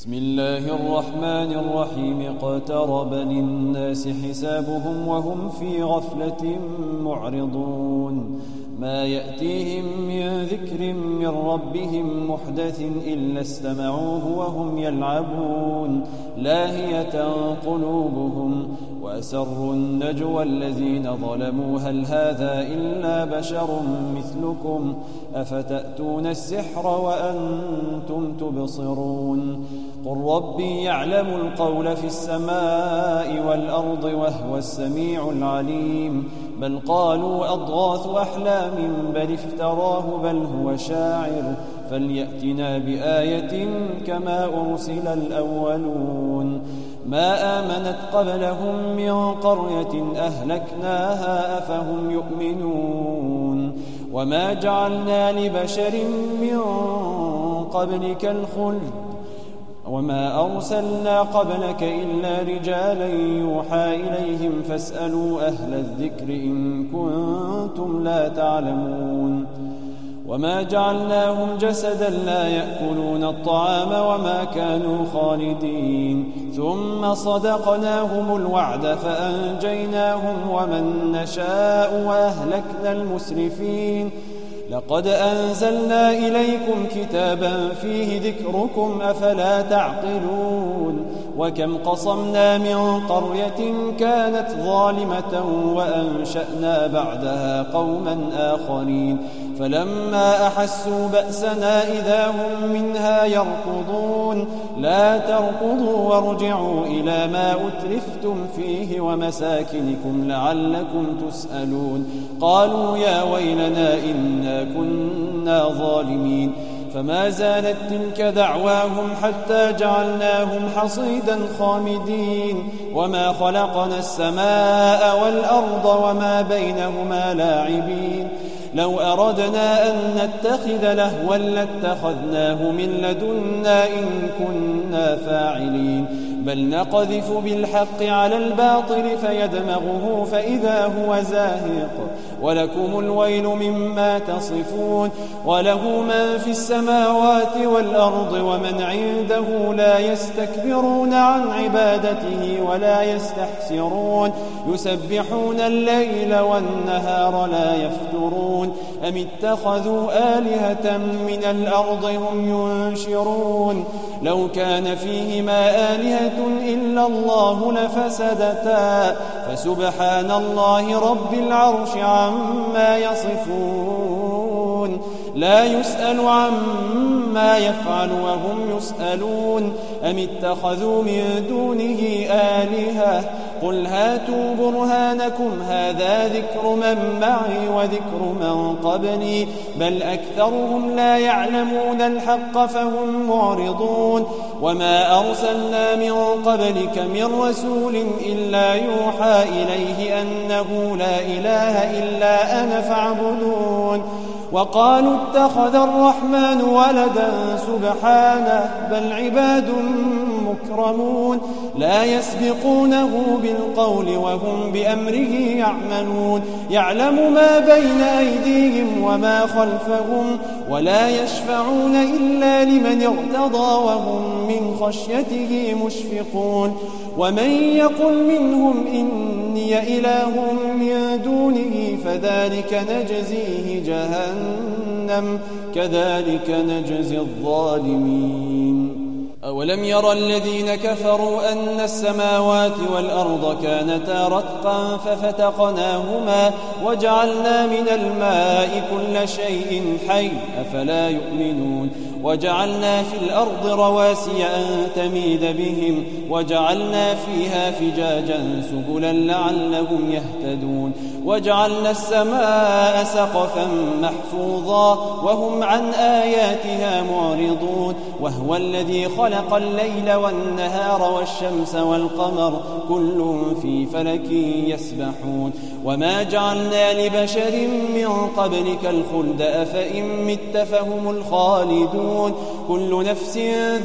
بسم الله الرحمن الرحيم اقترب للناس حسابهم وهم في غفلة معرضون ما يأتيهم من ذكر من ربهم محدث إلا استمعوه وهم يلعبون لاهية قلوبهم وأسروا النجوى الذين ظلموا هل هذا إلا بشر مثلكم أفتأتون السحر وأنتم تبصرون قل ربي يعلم القول في السماء والأرض وهو السميع العليم بل قالوا أضغاث أحلام بل افتراه بل هو شاعر فليأتنا بآية كما أرسل الأولون ما آمنت قبلهم من قرية أهلكناها أفهم يؤمنون وما جعلنا لبشر من قبلك الخلد وما أرسلنا قبلك إلا رجالا يوحى إليهم فاسألوا أهل الذكر إن كنتم لا تعلمون وما جعلناهم جسدا لا يأكلون الطعام وما كانوا خالدين ثم صدقناهم الوعد فأنجيناهم ومن نشاء وأهلكنا المسرفين لقد أنزلنا إليكم كتابا فيه ذكركم أفلا تعقلون وكم قصمنا من قرية كانت ظالمة وأنشأنا بعدها قوما آخرين فلما أحسوا بأسنا إذا هم منها يركضون لا تركضوا وارجعوا إلى ما أترفتم فيه ومساكنكم لعلكم تسألون قالوا يا ويلنا إنا كنا ظالمين فما زالت تلك دعواهم حتى جعلناهم حصيدا خامدين وما خلقنا السماء والأرض وما بينهما لاعبين لو أردنا أن نتخذ لهوا لاتخذناه من لدنا إن كنا فاعلين بل نقذف بالحق على الباطل فيدمغه فإذا هو زاهق ولكم الويل مما تصفون وله من في السماوات والأرض ومن عنده لا يستكبرون عن عبادته ولا يستحسرون يسبحون الليل والنهار لا يفترون أم اتخذوا آلهة من الأرض هم ينشرون لو كان فيهما آلهة إلا الله لفسدتا فسبحان الله رب العرش عما يصفون لا يسأل عما يفعل وهم يسألون أم اتخذوا من دونه آلهة قل هاتوا برهانكم هذا ذكر من معي وذكر من قبلي بل أكثرهم لا يعلمون الحق فهم معرضون وما أرسلنا من قبلك من رسول إلا يوحى إليه أنه لا إله إلا أنا فاعبدون وقالوا اتخذ الرحمن ولدا سبحانه بل عباد مكرمون لا يسبقونه بالقول وهم بأمره يعملون يعلم ما بين أيديهم وما خلفهم ولا يشفعون إلا لمن ارتضى وهم من خشيته مشفقون ومن يقل منهم إني إله من دونه فذلك نجزيه جهنم كذلك نجزي الظالمين أولم ير الذين كفروا أن السماوات والأرض كانتا رتقا ففتقناهما وجعلنا من الماء كل شيء حي أفلا يؤمنون وجعلنا في الأرض رواسي أن تميد بهم وجعلنا فيها فجاجا سبلا لعلهم يهتدون وجعلنا السماء سقفا محفوظا وهم عن آياتها معرضون وهو الذي خلق الليل والنهار والشمس والقمر كل في فلك يسبحون وما جعلنا لبشر من قبلك الخلد أفإن مت فهم الخالدون كل نفس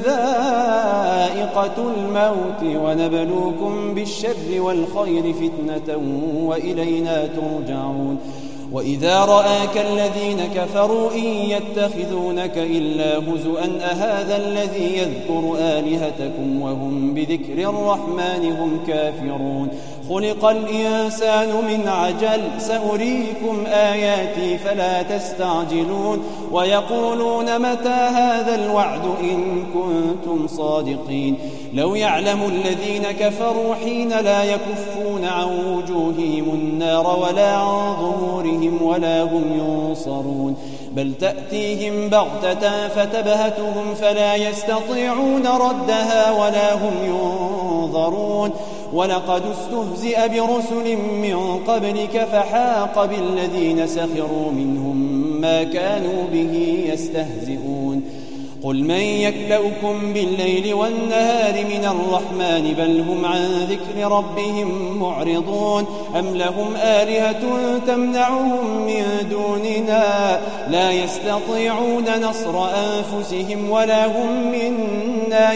ذائقة الموت ونبلوكم بالشر والخير فتنة وإلينا ترجعون وإذا رآك الذين كفروا إن يتخذونك إلا هزؤا أهذا الذي يذكر آلهتكم وهم بذكر الرحمن هم كافرون خلق الإنسان من عجل سأريكم آياتي فلا تستعجلون ويقولون متى هذا الوعد إن كنتم صادقين لو يعلم الذين كفروا حين لا يكفون عن وجوههم النار ولا عن ظهورهم ولا هم ينصرون بل تأتيهم بغتة فتبهتهم فلا يستطيعون ردها ولا هم ينظرون ولقد استهزئ برسل من قبلك فحاق بالذين سخروا منهم ما كانوا به يستهزئون قل من يكلؤكم بالليل والنهار من الرحمن بل هم عن ذكر ربهم معرضون أم لهم آلهة تمنعهم من دوننا لا يستطيعون نصر أنفسهم ولا هم منا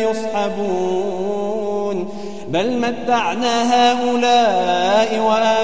يصحبون بل متعنا هؤلاء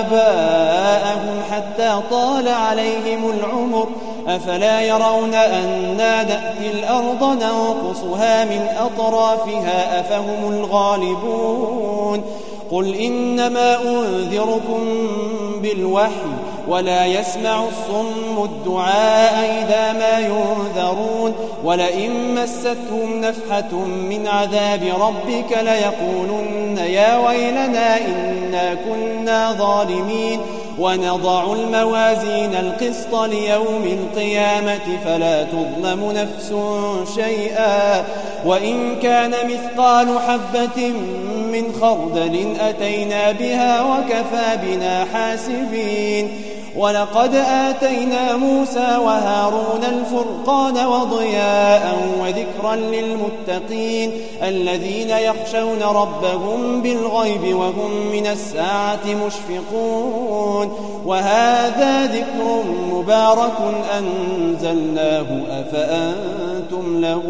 وآباءهم حتى طال عليهم العمر أفلا يرون أنا نأتي الأرض ننقصها من أطرافها أفهم الغالبون قل إنما أنذركم بالوحي ولا يسمع الصم الدعاء إذا ما ينذرون ولئن مستهم نفحة من عذاب ربك ليقولن يا ويلنا إنا كنا ظالمين ونضع الموازين القسط ليوم القيامة فلا تظلم نفس شيئا وإن كان مثقال حبة من خردل أتينا بها وكفى بنا حاسبين ولقد آتينا موسى وهارون الفرقان وضياء وذكرا للمتقين الذين يخشون ربهم بالغيب وهم من الساعة مشفقون وهذا ذكر مبارك أنزلناه أفأنتم له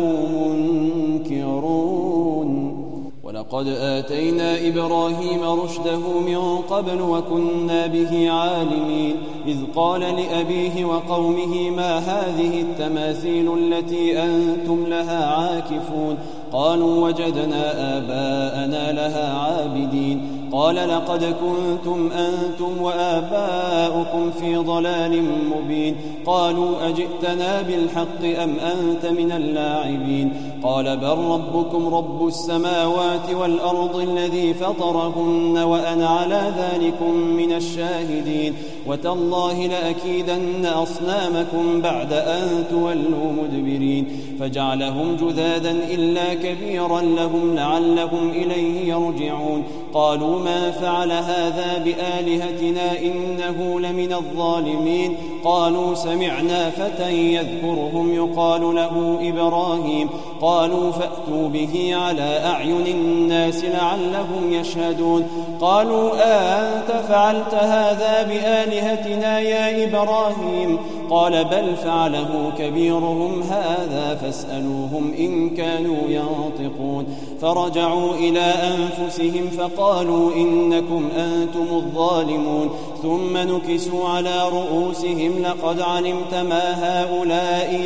منكرون ولقد آتينا إبراهيم رشده من قبل وكنا به عالمين إذ قال لأبيه وقومه ما هذه التماثيل التي أنتم لها عاكفون قالوا وجدنا آباءنا لها عابدين قال لقد كنتم أنتم وآباؤكم في ضلال مبين قالوا أجئتنا بالحق أم أنت من اللاعبين قال بل ربكم رب السماوات والأرض الذي فطرهن وأنا على ذلكم من الشاهدين وتالله لأكيدن أصنامكم بعد أن تولوا مدبرين فجعلهم جذاذا إلا كبيرا لهم لعلهم إليه يرجعون قالوا ما فعل هذا بآلهتنا إنه لمن الظالمين قالوا سمعنا فتى يذكرهم يقال له إبراهيم قالوا فأتوا به على أعين الناس لعلهم يشهدون قالوا أنت فعلت هذا بآلهتنا يا إبراهيم قال بل فعله كبيرهم هذا فاسألوهم إن كانوا ينطقون فرجعوا إلى أنفسهم فقالوا إنكم أنتم الظالمون ثم نكسوا على رؤوسهم لقد علمت ما هؤلاء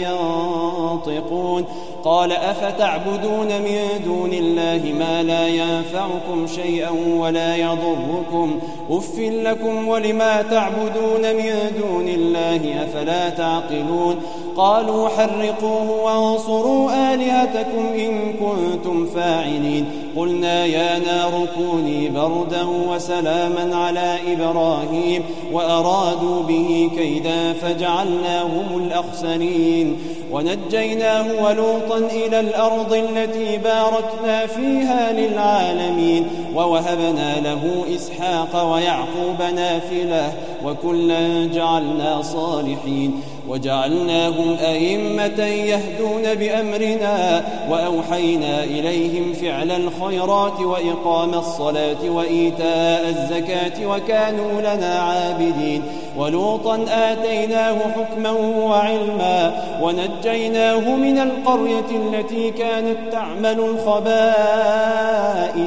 ينطقون قال أفتعبدون من دون الله ما لا ينفعكم شيئا ولا يضركم أف لكم ولما تعبدون من دون الله أفلا تعقلون قالوا حرقوه وانصروا آلهتكم إن كنتم فاعلين قلنا يا نار كوني بردا وسلاما على إبراهيم وأرادوا به كيدا فجعلناهم الأخسرين ونجيناه ولوطا إلى الأرض التي باركنا فيها للعالمين ووهبنا له إسحاق ويعقوب نافلة وكلا جعلنا صالحين وجعلناهم أئمة يهدون بأمرنا وأوحينا إليهم فعل الخيرات وإقام الصلاة وإيتاء الزكاة وكانوا لنا عابدين ولوطا آتيناه حكما وعلما ونجيناه من القرية التي كانت تعمل الخبائث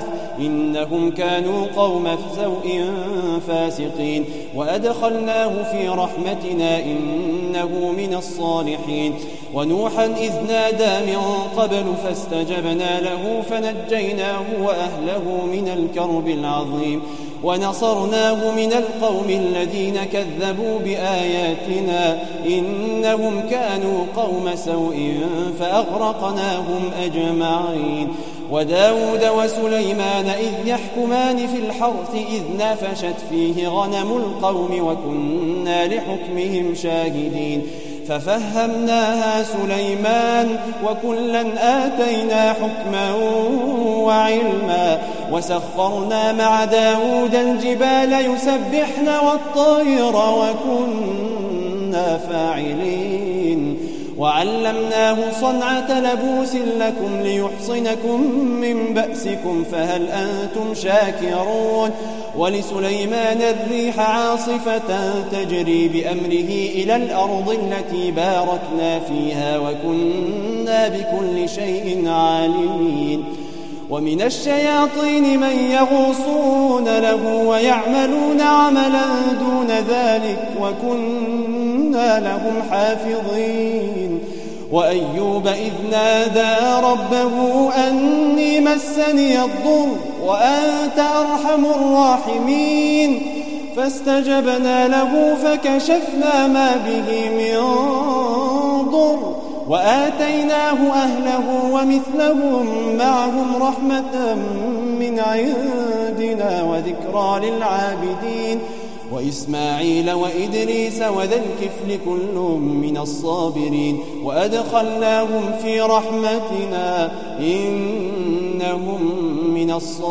إنهم كانوا قوم سوء فاسقين وأدخلناه في رحمتنا إنه من الصالحين ونوحا إذ نادى من قبل فاستجبنا له فنجيناه وأهله من الكرب العظيم ونصرناه من القوم الذين كذبوا بآياتنا إنهم كانوا قوم سوء فأغرقناهم أجمعين وداود وسليمان إذ يحكمان في الحرث إذ نفشت فيه غنم القوم وكنا لحكمهم شاهدين ففهمناها سليمان وكلا آتينا حكما وعلما وسخرنا مع داود الجبال يسبحن والطير وكنا فاعلين وعلمناه صنعة لبوس لكم ليحصنكم من بأسكم فهل أنتم شاكرون ولسليمان الريح عاصفة تجري بأمره إلى الأرض التي باركنا فيها وكنا بكل شيء عالمين ومن الشياطين من يغوصون له ويعملون عملا دون ذلك وكنا لهم حافظين وأيوب إذ نادى ربه أني مسني الضر وأنت أرحم الراحمين فاستجبنا له فكشفنا ما به من ضر وآتيناه أهله ومثلهم معهم رحمة من عندنا وذكرى للعابدين وإسماعيل وإدريس وذا الكفل كل من الصابرين وأدخلناهم في رحمتنا إنهم من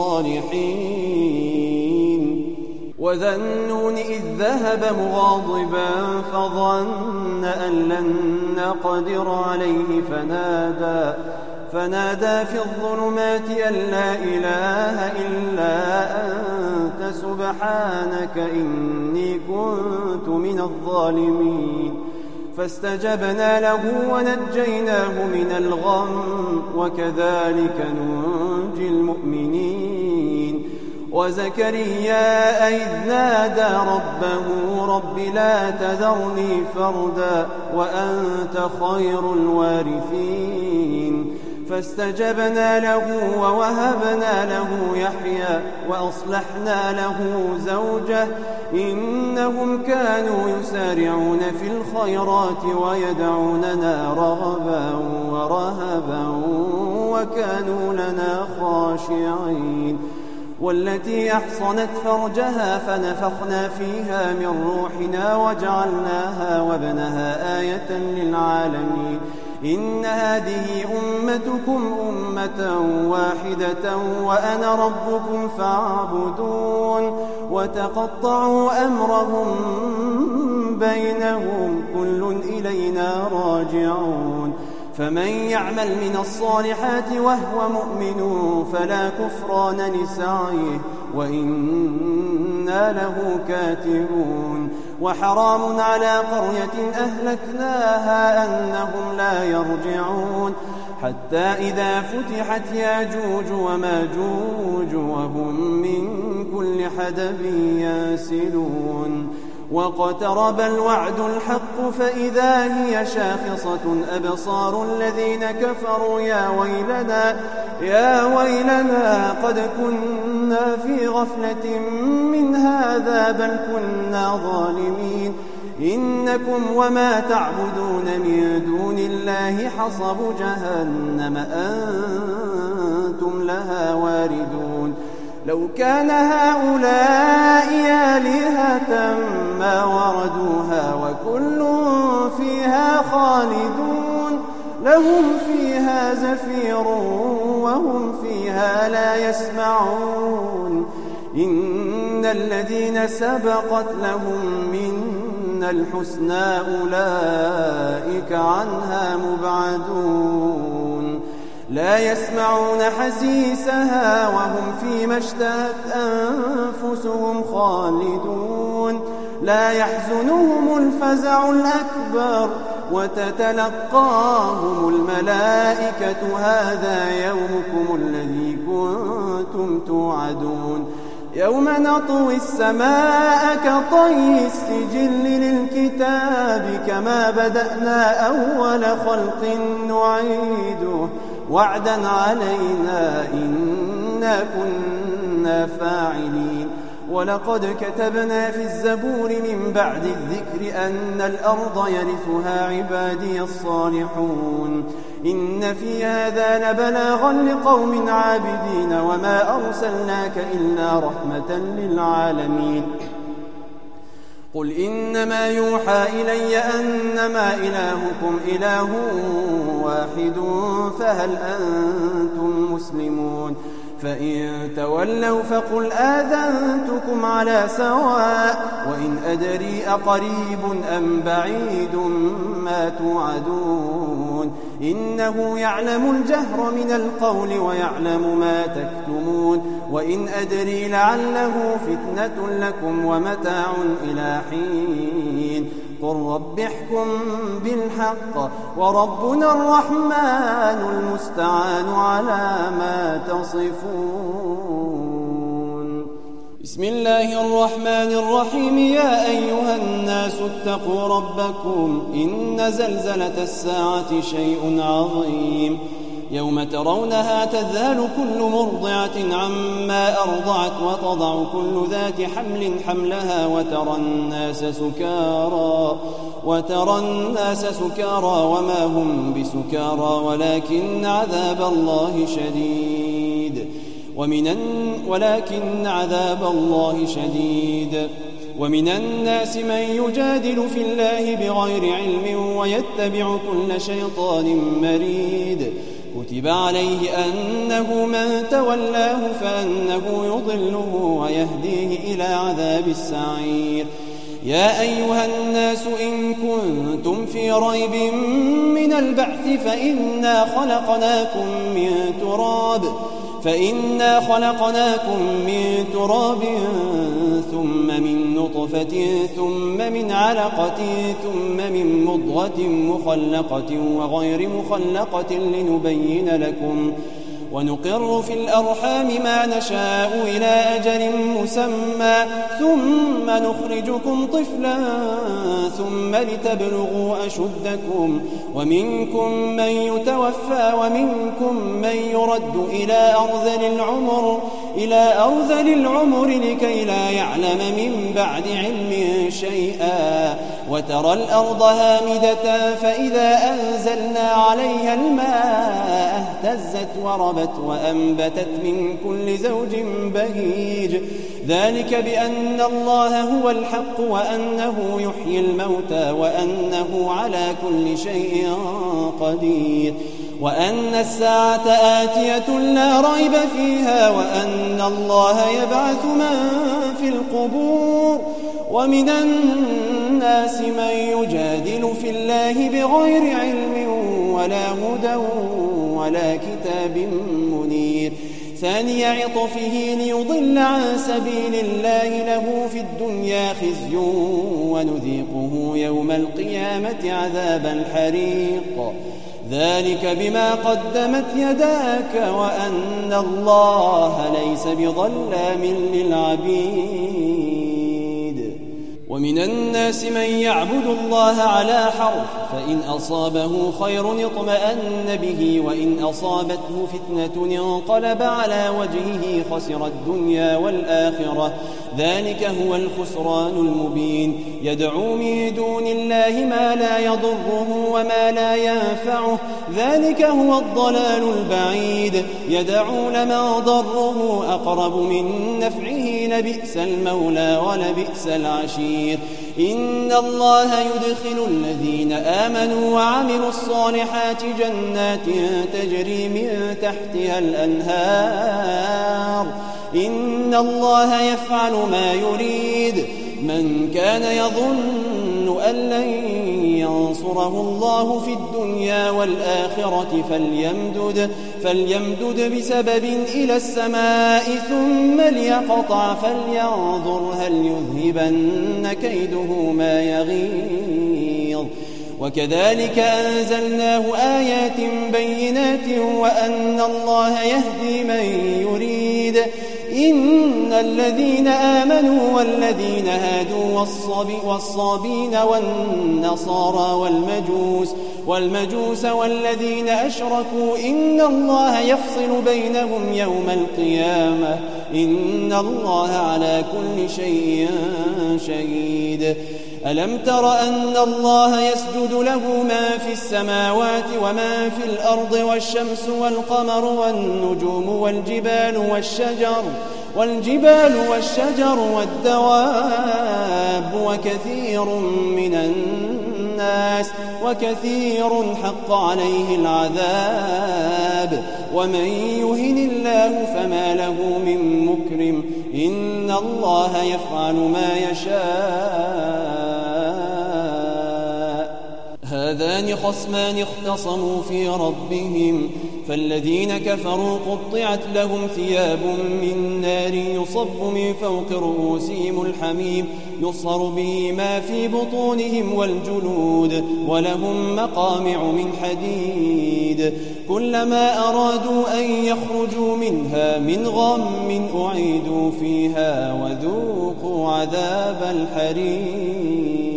الصالحين وذا النون إذ ذهب مغاضبا فظن أن لن نقدر عليه فنادى في الظلمات أن لا إله إلا أنت سبحانك إني كنت من الظالمين فاستجبنا له ونجيناه من الغم وكذلك ننجي المؤمنين وزكريا إذ نادى ربه رب لا تذرني فردا وأنت خير الوارثين فاستجبنا له ووهبنا له يحيى وأصلحنا له زوجه إنهم كانوا يسارعون في الخيرات ويدعوننا رغبا ورهبا وكانوا لنا خاشعين والتي أحصنت فرجها فنفخنا فيها من روحنا وجعلناها وابنها آية للعالمين إن هذه أمتكم أمة واحدة وأنا ربكم فاعبدون وتقطعوا أمرهم بينهم كل إلينا راجعون فمن يعمل من الصالحات وهو مؤمن فلا كفران لسعيه وإنا له كاتبون وحرام على قرية أهلكناها أنهم لا يرجعون حتى إذا فتحت ياجوج وماجوج وهم من كل حدب ينسلون واقترب الوعد الحق فإذا هي شاخصة أبصار الذين كفروا يا ويلنا قد كنا في غفلة من هذا بل كنا ظالمين إنكم وما تعبدون من دون الله حصب جهنم أنتم لها واردون لو كان هؤلاء آلهة ما وردوها وكل فيها خالدون لهم فيها زفير وهم فيها لا يسمعون إن الذين سبقت لهم منا الحسنى أولئك عنها مبعدون لا يسمعون حسيسها وهم فيما اشتهت أنفسهم خالدون لا يحزنهم الفزع الأكبر وتتلقاهم الملائكة هذا يومكم الذي كنتم توعدون يوم نطوي السماء كطي السجل للكتاب كما بدأنا أول خلق نعيده وعدا علينا إنا كنا فاعلين ولقد كتبنا في الزبور من بعد الذكر أن الأرض يرثها عبادي الصالحون إن في هذا لبلاغا لقوم عابدين وما أرسلناك إلا رحمة للعالمين قل إنما يوحى إلي أنما إلهكم إله واحد فهل أنتم مسلمون فإن تولوا فقل آذنتكم على سواء وإن أدري أقريب أم بعيد ما توعدون إنه يعلم الجهر من القول ويعلم ما تكتمون وإن أدري لعله فتنة لكم ومتاع إلى حين قل رب احكم بالحق وربنا الرحمن المستعان على ما تصفون بسم الله الرحمن الرحيم يا أيها الناس اتقوا ربكم إن زلزلة الساعة شيء عظيم يوم ترونها تذهل كل مرضعة عما أرضعت وتضع كل ذات حمل حملها وترى الناس سكارى وما هم بسكارى ولكن عذاب الله شديد ومن الناس من يجادل في الله بغير علم ويتبع كل شيطان مريد كتب عليه أنه من تولاه فأنه يضله ويهديه إلى عذاب السعير يا أيها الناس إن كنتم في ريب من البعث فإنا خلقناكم من تراب ثم من نطفة ثم من علقة ثم من مضغة مخلقة وغير مخلقة لنبين لكم ونقر في الأرحام ما نشاء إلى أجل مسمى ثم نخرجكم طفلا ثم لتبلغوا أشدكم ومنكم من يتوفى ومنكم من يرد إلى أرذل العمر لكي لا يعلم من بعد علم شيئا وترى الأرض هامدة فإذا أنزلنا عليها الماء اهتزت وربت وأنبتت من كل زوج بهيج ذلك بأن الله هو الحق وأنه يحيي الموتى وأنه على كل شيء قدير وأن الساعة آتية لا ريب فيها وأن الله يبعث من في القبور ومن الناس من يجادل في الله بغير علم ولا هدى ولا كتاب منير ثاني عطفه ليضل عن سبيل الله له في الدنيا خزي ونذيقه يوم القيامة عذاب الحريق ذلك بما قدمت يداك وأن الله ليس بظلام للعبيد ومن الناس من يعبد الله على حرف فإن أصابه خير اطمأن به وإن أصابته فتنة انقلب على وجهه خسر الدنيا والآخرة ذلك هو الخسران المبين يدعو من دون الله ما لا يضره وما لا ينفعه ذلك هو الضلال البعيد يدعو لمن ضره أقرب من نفعه لبئس المولى ولبئس العشير إن الله يدخل الذين آمنوا وعملوا الصالحات جنات تجري من تحتها الأنهار إن الله يفعل ما يريد من كان يظن أن لن ينصره الله في الدنيا والآخرة فليمدد بسبب إلى السماء ثم ليقطع فلينظر هل يذهبن كيده ما يغيظ وكذلك أنزلناه آيات بينات وأن الله يهدي من يريد. إن الذين آمنوا والذين هادوا والصابين والنصارى والمجوس والذين أشركوا إن الله يفصل بينهم يوم القيامة إن الله على كل شيء شهيد. ألم تر أن الله يسجد له ما في السماوات وما في الأرض والشمس والقمر والنجوم والجبال والشجر والدواب وكثير حق عليه العذاب ومن يهن الله فما له من مكرم إن الله يفعل ما يشاء. هذان خصمان اختصموا في ربهم فالذين كفروا قطعت لهم ثياب من نار يصب من فوق رؤوسهم الحميم يصهر به ما في بطونهم والجلود ولهم مقامع من حديد كلما أرادوا أن يخرجوا منها من غم أعيدوا فيها وذوقوا عذاب الحريق.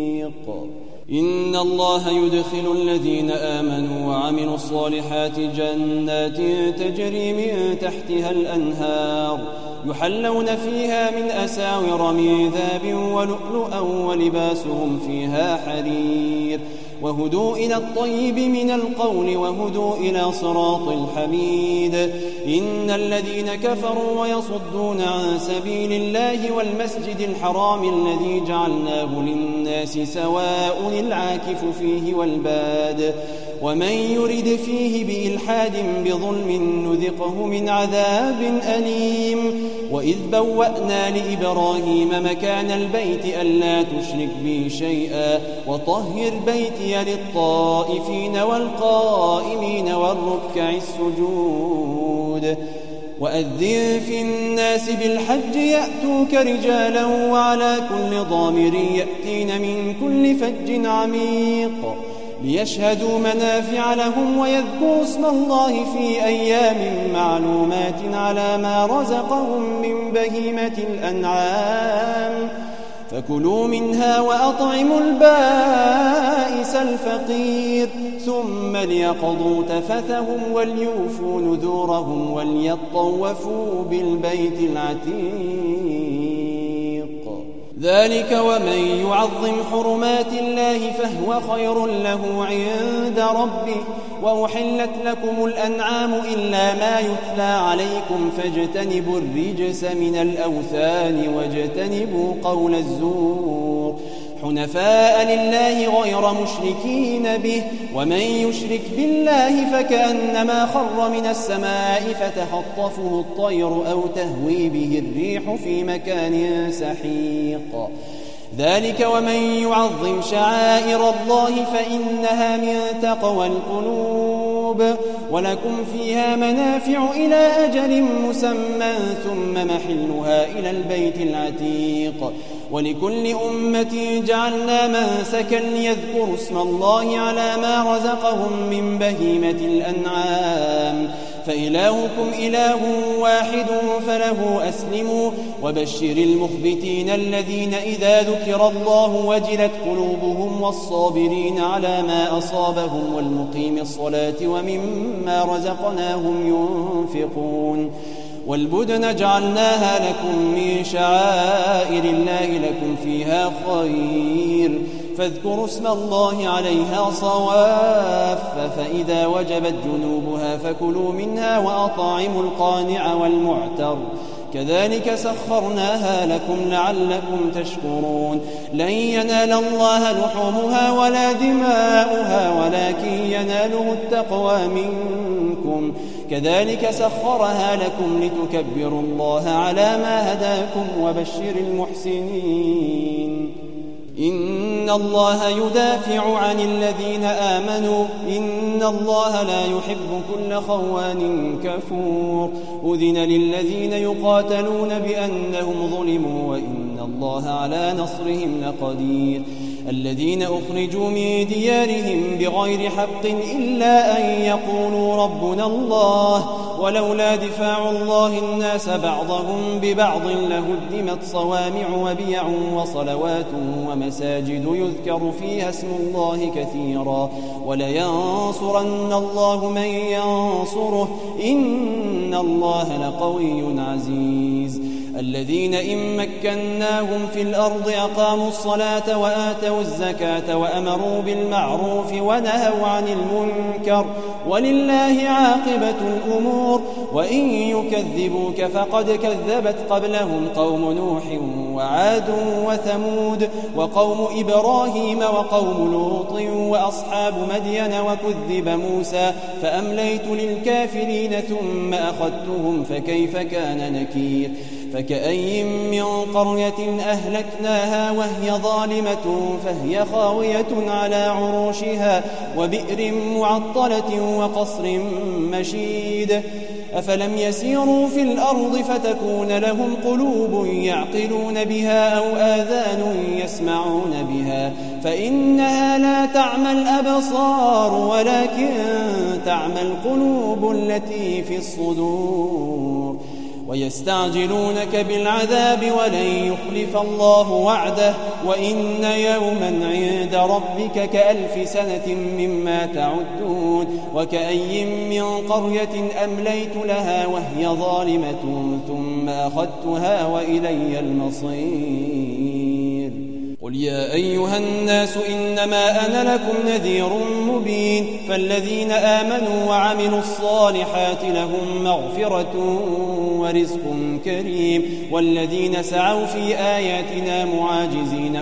إن الله يدخل الذين آمنوا وعملوا الصالحات جنات تجري من تحتها الأنهار يحلون فيها من أساور من ذهب ولؤلؤا ولباسهم فيها حرير وهدوا إلى الطيب من القول وهدوا إلى صراط الحميد. إن الذين كفروا ويصدون عن سبيل الله والمسجد الحرام الذي جعلناه للناس سواء العاكف فيه والباد ومن يرد فيه بإلحاد بظلم نذقه من عذاب أليم. وإذ بوأنا لإبراهيم مكان البيت ألا تشرك بي شيئا وطهر بيتي للطائفين والقائمين والركع السجود. وأذن في الناس بالحج يأتوك رجالا وعلى كل ضامر يأتين من كل فج عميق ليشهدوا منافع لهم ويذكروا اسم الله في أيام معلومات على ما رزقهم من بهيمة الأنعام فكلوا منها وأطعموا البائس الفقير ثم ليقضوا تفثهم وليوفوا نذورهم وليطوفوا بالبيت العتيق. ذلك ومن يعظم حرمات الله فهو خير له عند ربه. وأحلت لكم الأنعام إلا ما يتلى عليكم فاجتنبوا الرجس من الأوثان واجتنبوا قول الزور حنفاء لله غير مشركين به ومن يشرك بالله فكأنما خر من السماء فتخطفه الطير أو تهوي به الريح في مكان سحيق. ذلك ومن يعظم شعائر الله فإنها من تقوى القلوب. ولكم فيها منافع إلى أجل مسمى ثم محلها إلى البيت العتيق. ولكل أمة جعلنا منسكا ليذكروا اسم الله على ما رزقهم من بهيمة الأنعام فإلهكم إله واحد فله أسلموا. وبشر المخبتين الذين إذا ذكر الله وجلت قلوبهم والصابرين على ما أصابهم والمقيم الصلاة ومما رزقناهم ينفقون. والبدن جعلناها لكم من شعائر الله لكم فيها خير فاذكروا اسم الله عليها صواف فإذا وجبت جنوبها فكلوا منها وأطعموا القانع والمعتر كذلك سخرناها لكم لعلكم تشكرون. لن ينال الله لحومها ولا دماؤها ولكن يناله التقوى منكم كذلك سخرها لكم لتكبروا الله على ما هداكم وبشر المحسنين. إن الله يدافع عن الذين آمنوا إن الله لا يحب كل خوان كفور. أذن للذين يقاتلون بأنهم ظلموا وإن الله على نصرهم لقدير. الذين أخرجوا من ديارهم بغير حق إلا أن يقولوا ربنا الله ولولا دفاع الله الناس بعضهم ببعض لهدمت صوامع وبيع وصلوات ومساجد يذكر فيها اسم الله كثيرا ولينصرن الله من ينصره إن الله لقوي عزيز الذين إن مكناهم في الأرض أقاموا الصلاة وآتوا الزكاة وأمروا بالمعروف ونهوا عن المنكر ولله عاقبة الأمور وإن يكذبوك فقد كذبت قبلهم قوم نوح وعاد وثمود وقوم إبراهيم وقوم لوط وأصحاب مدين وكذب موسى فأمليت للكافرين ثم أخذتهم فكيف كان نكير فكأي من قرية أهلكناها وهي ظالمة فهي خاوية على عروشها وبئر معطلة وقصر مشيد أفلم يسيروا في الأرض فتكون لهم قلوب يعقلون بها أو آذان يسمعون بها فإنها لا تعمى الأبصار ولكن تعمى القلوب التي في الصدور ويستعجلونك بالعذاب ولن يخلف الله وعده وإن يوما عند ربك كألف سنة مما تعدون وكأي من قرية أمليت لها وهي ظالمة ثم أخذتها وإلي المصير قل يا أيها الناس إنما أنا لكم نذير مبين فالذين آمنوا وعملوا الصالحات لهم مغفرة ورزق كريم والذين سعوا في آياتنا معاجزين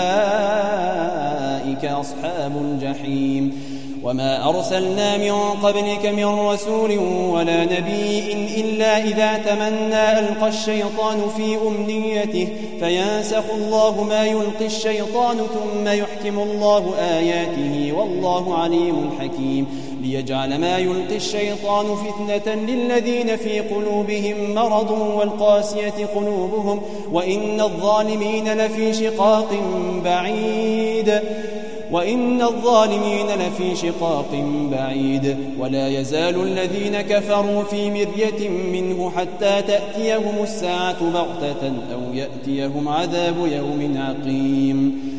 أولئك أصحاب الجحيم وما أرسلنا من قبلك من رسول ولا نبي إلا إذا تمنى ألقى الشيطان في أمنيته فينسخ الله ما يلقي الشيطان ثم يحكم الله آياته والله عليم حكيم ليجعل ما يلقي الشيطان فتنة للذين في قلوبهم مرض والقاسية قلوبهم وإن الظالمين لفي شقاق بعيد ولا يزال الذين كفروا في مرية منه حتى تأتيهم الساعة بغتة أو يأتيهم عذاب يوم عقيم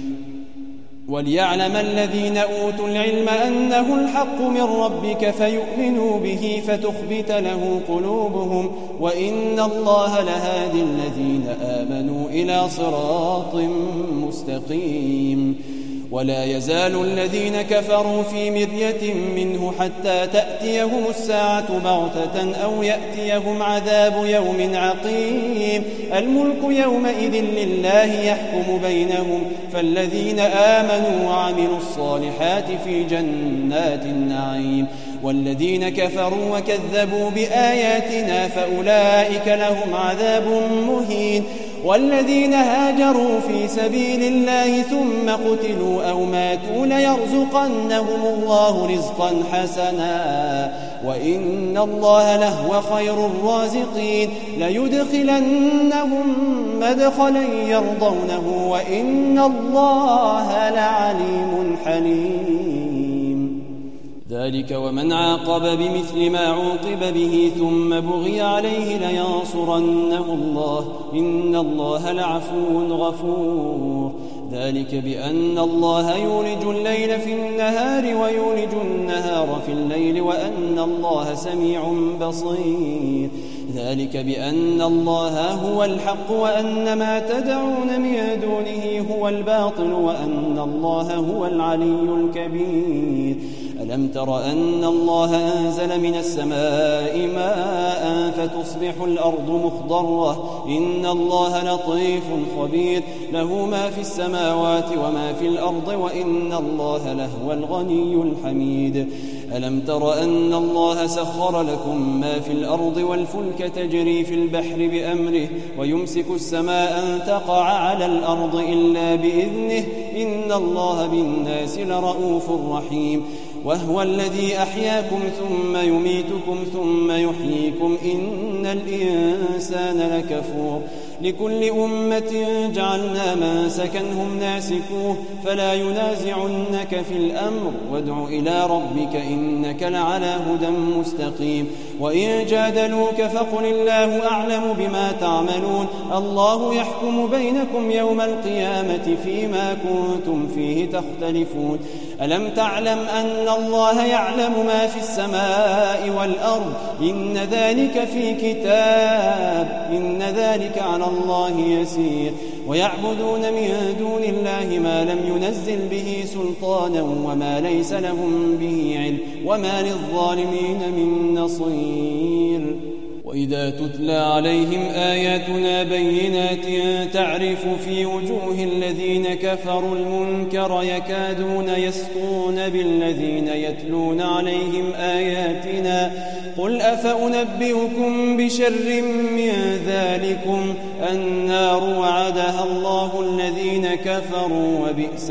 وليعلم الذين أوتوا العلم أنه الحق من ربك فيؤمنوا به فتخبت له قلوبهم وإن الله لهادي الذين آمنوا إلى صراط مستقيم ولا يزال الذين كفروا في مرية منه حتى تأتيهم الساعة بغتة أو يأتيهم عذاب يوم عقيم الملك يومئذ لله يحكم بينهم فالذين آمنوا وعملوا الصالحات في جنات النعيم والذين كفروا وكذبوا بآياتنا فأولئك لهم عذاب مهين والذين هاجروا في سبيل الله ثم قتلوا أو ماتوا ليرزقنهم الله رزقا حسنا وإن الله لهو خير الرازقين ليدخلنهم مدخلا يرضونه وإن الله لعليم حليم ذلك ومن عاقب بمثل ما عوقب به ثم بغي عليه لينصرنه الله إن الله لعفو غفور ذلك بأن الله يولج الليل في النهار ويولج النهار في الليل وأن الله سميع بصير ذلك بأن الله هو الحق وأن ما تدعون من دونه هو الباطل وأن الله هو العلي الكبير ألم تر أن الله أنزل من السماء ماء فتصبح الأرض مخضرة إن الله لطيف خبير له ما في السماوات وما في الأرض وإن الله لهو الغني الحميد ألم تر أن الله سخر لكم ما في الأرض والفلك تجري في البحر بأمره ويمسك السماء أن تقع على الأرض إلا بإذنه إن الله بالناس لرؤوف رحيم وهو الذي أحياكم ثم يميتكم ثم يحييكم إن الإنسان لكفور لكل أمة جعلنا منسكا هم ناسكوه فلا ينازعنك في الأمر وادع إلى ربك إنك لعلى هدى مستقيم وإن جادلوك فقل الله أعلم بما تعملون الله يحكم بينكم يوم القيامة فيما كنتم فيه تختلفون ألم تعلم أن الله يعلم ما في السماء والأرض إن ذلك في كتاب إن ذلك على الله يسير ويعبدون من دون الله ما لم ينزل به سلطانا وما ليس لهم به علم وما للظالمين من نصير وإذا تتلى عليهم آياتنا بينات تعرف في وجوه الذين كفروا المنكر يكادون يسطون بالذين يتلون عليهم آياتنا قل أفأنبئكم بشر من ذلكم النار وعدها الله الذين كفروا وبئس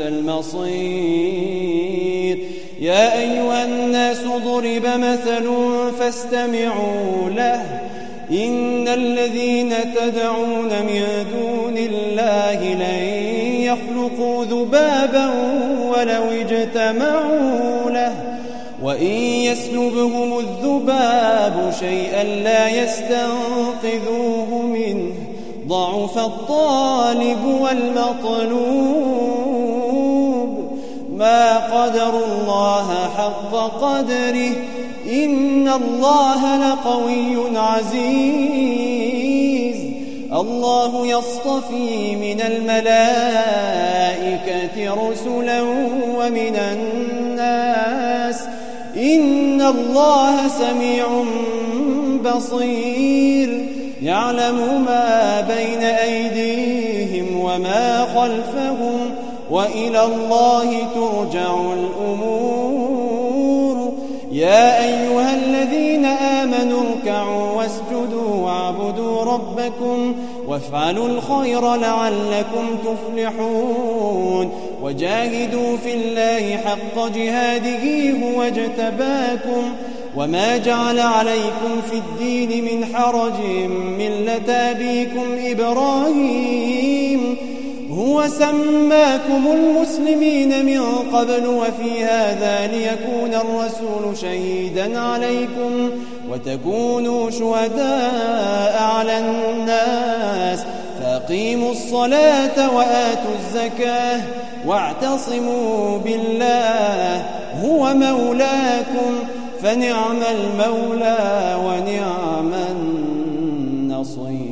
المصير يا أيها الناس ضرب مثل فاستمعوا له إن الذين تدعون من دون الله لن يخلقوا ذبابا ولو اجتمعوا له وإن يسلبهم الذباب شيئا لا يستنقذوه منه ضعف الطالب والمطلوب ما قدروا الله حق قدره إن الله لقوي عزيز الله يصطفي من الملائكة رسلا ومن الناس إن الله سميع بصير يعلم ما بين أيديهم وما خلفهم وإلى الله ترجع الأمور يا أيها الذين آمنوا اركعوا واسجدوا واعبدوا ربكم وافعلوا الخير لعلكم تفلحون وجاهدوا في الله حق جهاده هو اجتباكم وما جعل عليكم في الدين من حرج ملة أبيكم إبراهيم هو سماكم المسلمين من قبل وفي هذا ليكون الرسول شهيدا عليكم وتكونوا شهداء على الناس فأقيموا الصلاة وآتوا الزكاة واعتصموا بالله هو مولاكم فنعم المولى ونعم النصير